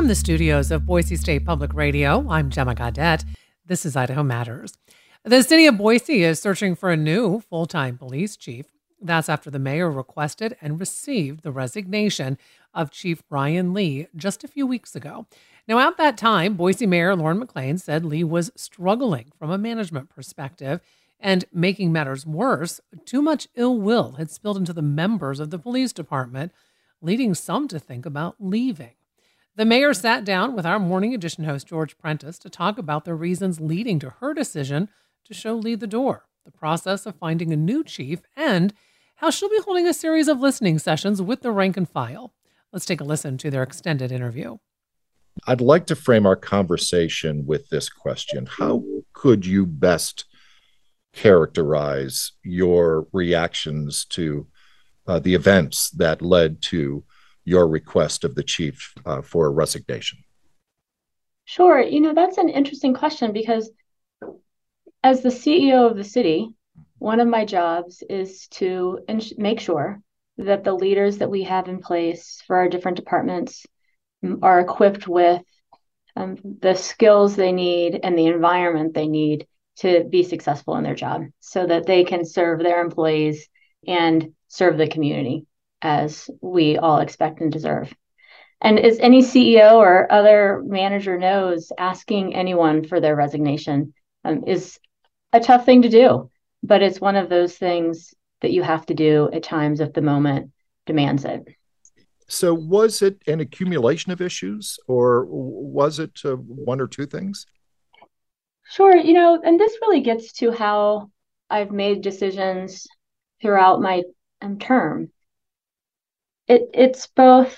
From the studios of Boise State Public Radio, I'm Gemma Gaudette. This is Idaho Matters. The city of Boise is searching for a new full-time police chief. That's after the mayor requested and received the resignation of Chief Brian Lee just a few weeks ago. Now, at that time, Boise Mayor Lauren McLean said Lee was struggling from a management perspective, and making matters worse, too much ill will had spilled into the members of the police department, leading some to think about leaving. The mayor sat down with our Morning Edition host, George Prentice, to talk about the reasons leading to her decision to show Lee the door, the process of finding a new chief, and how she'll be holding a series of listening sessions with the rank and file. Let's take a listen to their extended interview. I'd like to frame our conversation with this question. How could you best characterize your reactions to the events that led to your request of the chief for a resignation? Sure. That's an interesting question because as the CEO of the city, one of my jobs is to make sure that the leaders that we have in place for our different departments are equipped with the skills they need and the environment they need to be successful in their job so that they can serve their employees and serve the community as we all expect and deserve. And as any CEO or other manager knows, asking anyone for their resignation is a tough thing to do, but it's one of those things that you have to do at times if the moment demands it. So was it an accumulation of issues, or was it one or two things? Sure. And this really gets to how I've made decisions throughout my term. It's both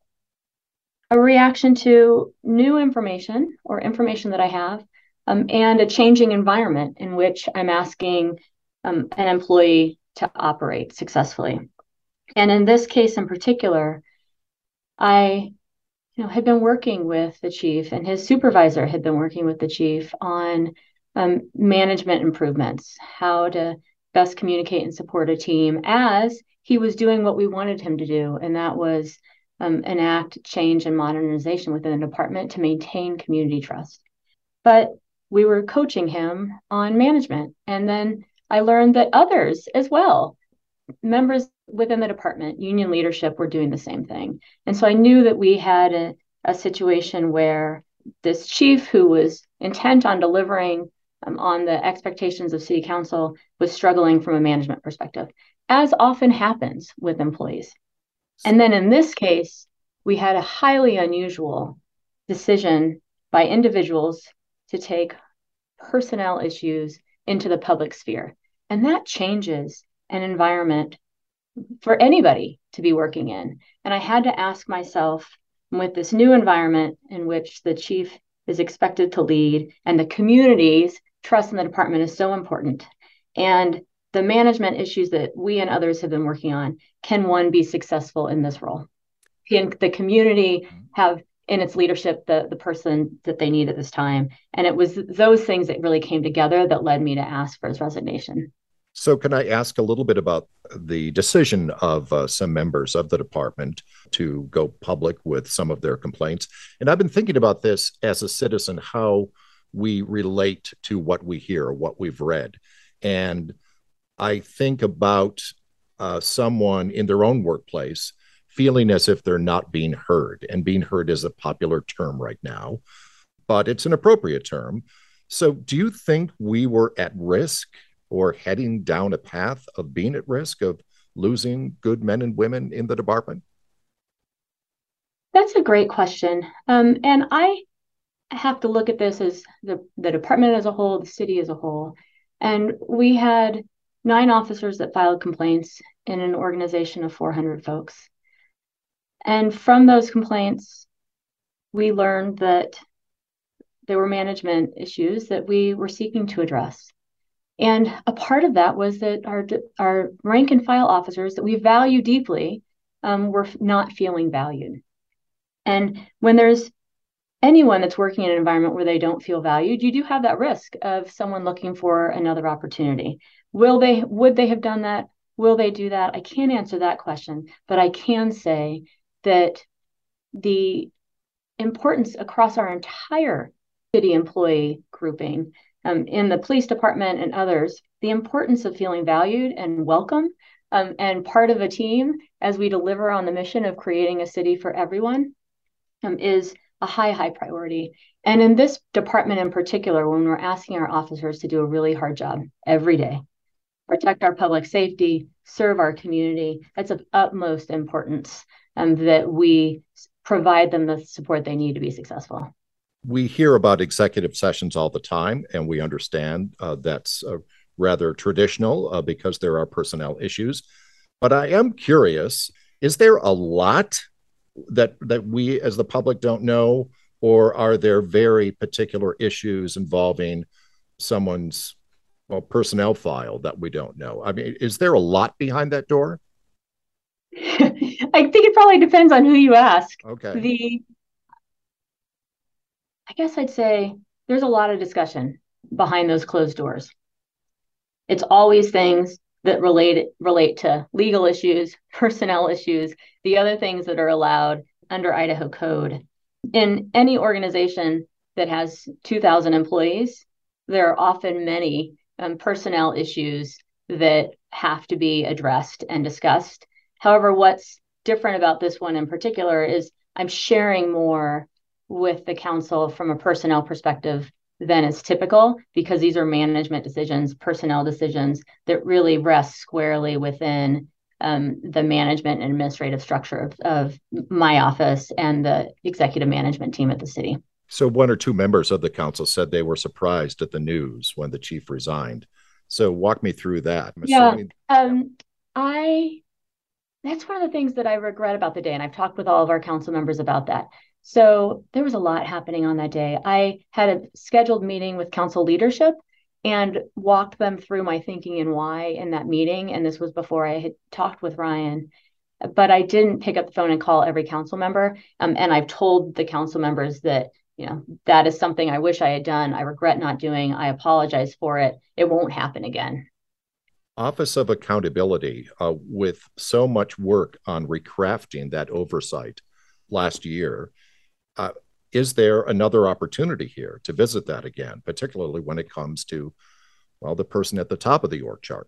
a reaction to new information or information that I have, and a changing environment in which I'm asking an employee to operate successfully. And in this case in particular, I had been working with the chief, and his supervisor had been working with the chief on management improvements, how to best communicate and support a team as he was doing what we wanted him to do, and that was enact change and modernization within the department to maintain community trust. But we were coaching him on management, and then I learned that others as well, members within the department, union leadership, were doing the same thing. And so I knew that we had a situation where this chief, who was intent on delivering on the expectations of city council, was struggling from a management perspective, as often happens with employees. And then in this case, we had a highly unusual decision by individuals to take personnel issues into the public sphere. And that changes an environment for anybody to be working in. And I had to ask myself, with this new environment in which the chief is expected to lead and the community's trust in the department is so important, and the management issues that we and others have been working on, can one be successful in this role? Can the community have in its leadership the person that they need at this time? And it was those things that really came together that led me to ask for his resignation. So can I ask a little bit about the decision of some members of the department to go public with some of their complaints? And I've been thinking about this as a citizen, how we relate to what we hear, what we've read. And I think about someone in their own workplace feeling as if they're not being heard. And being heard is a popular term right now, but it's an appropriate term. So do you think we were at risk or heading down a path of being at risk of losing good men and women in the department? That's a great question. And I have to look at this as the department as a whole, the city as a whole. And we had 9 officers that filed complaints in an organization of 400 folks. And from those complaints, we learned that there were management issues that we were seeking to address. And a part of that was that our rank and file officers that we value deeply were not feeling valued. And when there's anyone that's working in an environment where they don't feel valued, you do have that risk of someone looking for another opportunity. Would they have done that? Will they do that? I can't answer that question, but I can say that the importance across our entire city employee grouping, in the police department and others, the importance of feeling valued and welcome, and part of a team as we deliver on the mission of creating a city for everyone, is a high priority. And in this department in particular, when we're asking our officers to do a really hard job every day, protect our public safety, serve our community, that's of utmost importance, that we provide them the support they need to be successful. We hear about executive sessions all the time, and we understand that's rather traditional because there are personnel issues. But I am curious, is there a lot that we as the public don't know, or are there very particular issues involving someone's personnel file that we don't know? I mean, is there a lot behind that door? I think it probably depends on who you ask. Okay. I guess I'd say there's a lot of discussion behind those closed doors. It's always things that relate to legal issues, personnel issues, the other things that are allowed under Idaho code. In any organization that has 2,000 employees, there are often many personnel issues that have to be addressed and discussed. However, what's different about this one in particular is I'm sharing more with the council from a personnel perspective than is typical, because these are management decisions, personnel decisions that really rest squarely within the management and administrative structure of my office and the executive management team at the city. So one or two members of the council said they were surprised at the news when the chief resigned. So walk me through that. That's one of the things that I regret about the day, and I've talked with all of our council members about that. So there was a lot happening on that day. I had a scheduled meeting with council leadership and walked them through my thinking and why in that meeting. And this was before I had talked with Ryan, but I didn't pick up the phone and call every council member. And I've told the council members that, that is something I wish I had done. I regret not doing. I apologize for it. It won't happen again. Office of Accountability, with so much work on recrafting that oversight last year, is there another opportunity here to visit that again, particularly when it comes to, the person at the top of the org chart?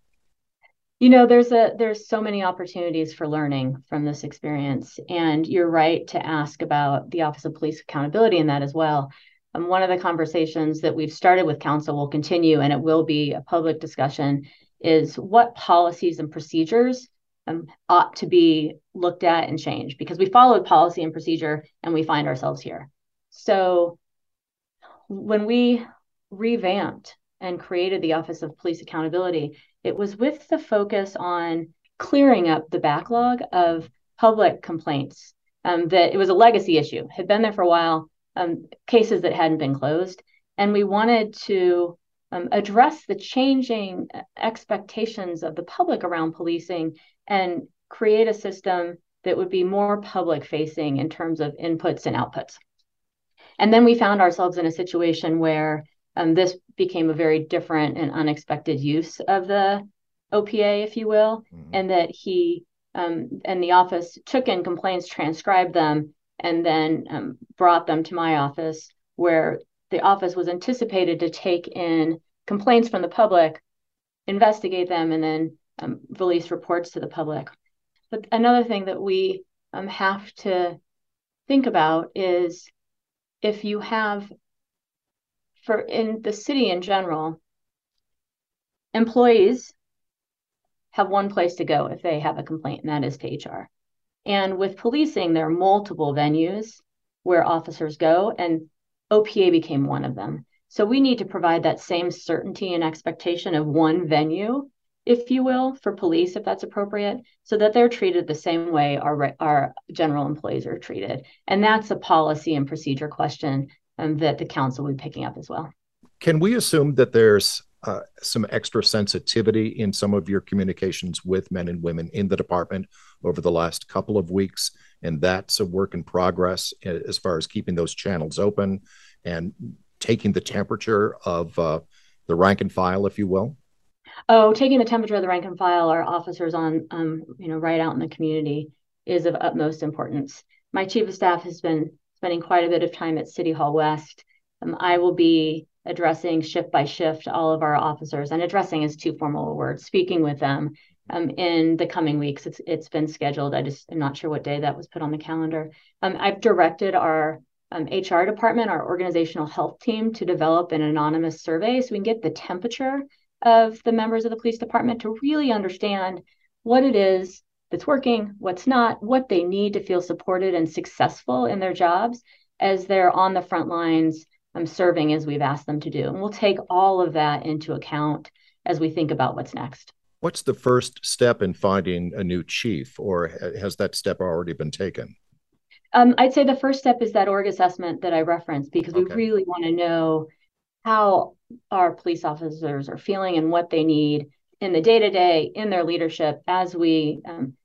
There's so many opportunities for learning from this experience, and you're right to ask about the Office of Police Accountability in that as well. One of the conversations that we've started with council will continue, and it will be a public discussion, is what policies and procedures ought to be looked at and changed, because we followed policy and procedure and we find ourselves here. So when we revamped and created the Office of Police Accountability, it was with the focus on clearing up the backlog of public complaints, that it was a legacy issue, had been there for a while, cases that hadn't been closed. And we wanted to address the changing expectations of the public around policing and create a system that would be more public facing in terms of inputs and outputs. And then we found ourselves in a situation where this became a very different and unexpected use of the OPA, if you will, and that he and the office took in complaints, transcribed them, and then brought them to my office, where the office was anticipated to take in complaints from the public, investigate them, and then release reports to the public. But another thing that we have to think about is, if you have, in the city in general, employees have one place to go if they have a complaint, and that is to HR. And with policing, there are multiple venues where officers go, and OPA became one of them. So we need to provide that same certainty and expectation of one venue, if you will, for police, if that's appropriate, so that they're treated the same way our general employees are treated. And that's a policy and procedure question that the council will be picking up as well. Can we assume that there's some extra sensitivity in some of your communications with men and women in the department over the last couple of weeks, and that's a work in progress as far as keeping those channels open and taking the temperature of the rank and file, if you will? Oh, taking the temperature of the rank and file, our officers on, right out in the community, is of utmost importance. My chief of staff has been spending quite a bit of time at City Hall West. I will be addressing shift by shift all of our officers, and addressing is too formal a word, speaking with them in the coming weeks. It's been scheduled. I'm not sure what day that was put on the calendar. I've directed our HR department, our organizational health team, to develop an anonymous survey so we can get the temperature of the members of the police department to really understand what it is that's working, what's not, what they need to feel supported and successful in their jobs as they're on the front lines serving as we've asked them to do. And we'll take all of that into account as we think about what's next. What's the first step in finding a new chief, or has that step already been taken? I'd say the first step is that org assessment that I referenced, because we really want to know how our police officers are feeling and what they need in the day-to-day, in their leadership as we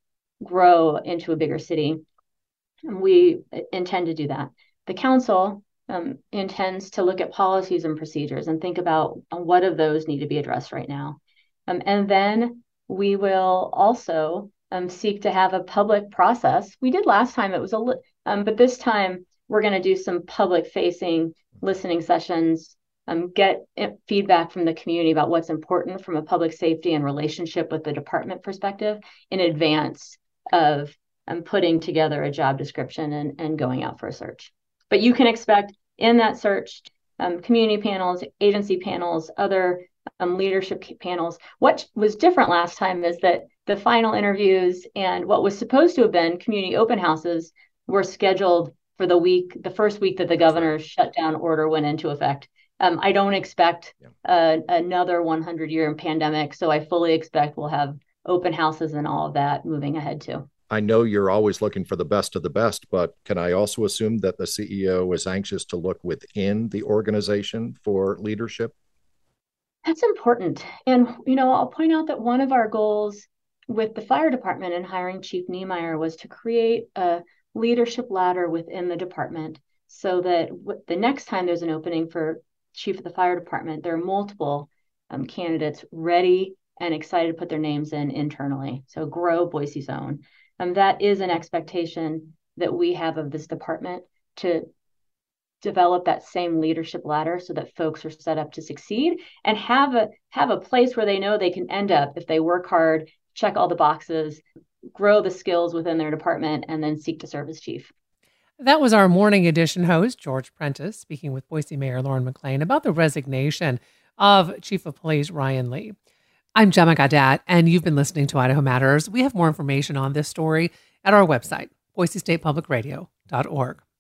grow into a bigger city. And we intend to do that. The council intends to look at policies and procedures and think about what of those need to be addressed right now. And then we will also seek to have a public process. We did last time, it was but this time we're going to do some public facing listening sessions, get feedback from the community about what's important from a public safety and relationship with the department perspective in advance of putting together a job description and going out for a search. But you can expect in that search, community panels, agency panels, other leadership panels. What was different last time is that the final interviews and what was supposed to have been community open houses were scheduled for the first week that the governor's shutdown order went into effect. I don't expect another 100-year pandemic, so I fully expect we'll have open houses and all of that moving ahead too. I know you're always looking for the best of the best, but can I also assume that the CEO is anxious to look within the organization for leadership? That's important. And, I'll point out that one of our goals with the fire department and hiring Chief Niemeyer was to create a leadership ladder within the department so that the next time there's an opening for chief of the fire department, there are multiple candidates ready and excited to put their names in internally. So grow Boise's own. That is an expectation that we have of this department, to develop that same leadership ladder so that folks are set up to succeed and have a place where they know they can end up if they work hard, check all the boxes, grow the skills within their department, and then seek to serve as chief. That was our morning edition host, George Prentice, speaking with Boise Mayor Lauren McLean about the resignation of Chief of Police Ryan Lee. I'm Gemma Gaudette, and you've been listening to Idaho Matters. We have more information on this story at our website, boisestatepublicradio.org.